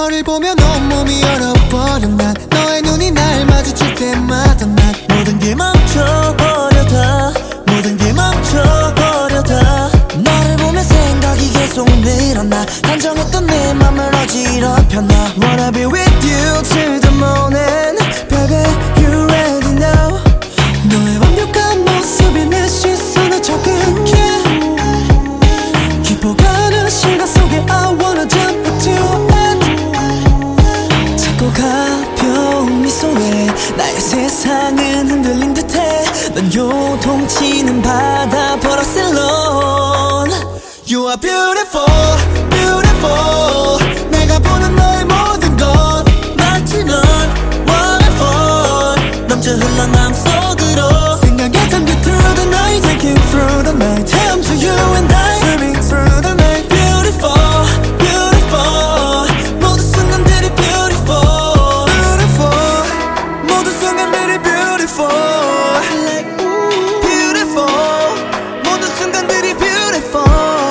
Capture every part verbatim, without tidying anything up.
너를 보면 온몸이 얼어버려. 난 너의 눈이 날 마주칠 때마다 난 모든 게 멈춰버려다, 모든 게 멈춰버려다. 너를 보면 생각이 계속 늘어나. 단정했던 내 맘을 어지럽혀. 나 Wanna be with you till the morning, baby you ready now. 너의 완벽한 모습이 내 시선에 적응해. 깊어가는 시간 속에 I wanna jump into it. 작고 가벼운 미소에 나의 세상은 흔들린 듯해. 넌 요동치는 바다 버릇 alone. You are beautiful, beautiful. 내가 보는 너의 모든 것 마치 넌 waterfall. 넘쳐 흘러 맘속으로. 생각에 잠겨 through the night, taking through the night. 헤엄쳐 you and I, swimming through the night. Beautiful, beautiful. 모든 순간들이 beautiful, Beautiful, 모든 순간들이 beautiful. like ooh. Beautiful, 모든 순간들이 beautiful.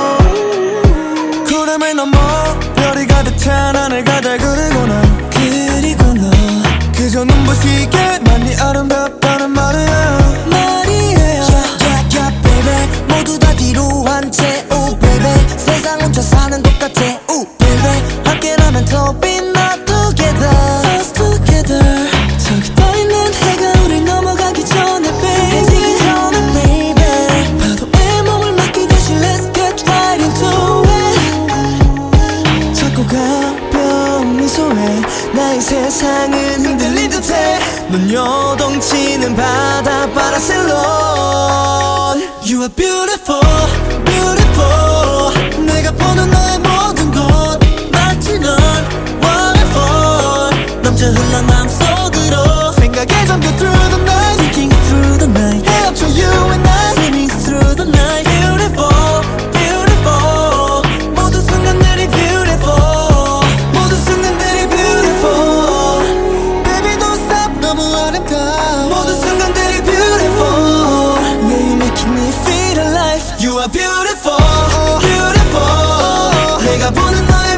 구름을 넘어 별이 가득한 하늘 가다 그리고 나 그리고 너 그저 눈부시게만 네 아름답다는 말이야. 말이에요. Yeah, yeah, yeah, baby. 모두 다 뒤로 한 채, oh baby. 세상 혼자 사는 것 같아, oh baby. 함께라면 더 빛나 together, us together. 저기 떠있는 해가 우리 넘어가기 전에 baby. 해지기 전에 baby. 파도에 몸을 맡기듯이 let's get right into it. 작고 가벼운 미소에 나의 세상은 흔들린 듯해. 넌 요동치는 바다 바라셀론. You are beautiful, beautiful. 내가 보는 너의 모든 것 마치 넌 waterfall. 넘쳐 흘러 맘속으로. 생각에 잠겨 through the night, Thinking through the night, 헤엄쳐 you and I. swimming through the night. Beautiful, beautiful. 모든 순간들이 beautiful, 모든 순간들이 beautiful. Baby don't stop, 너무 아름다워. 모든 순간들이 beautiful. Yeah, you making me feel alive. You are beautiful, beautiful. 내가 보는 너의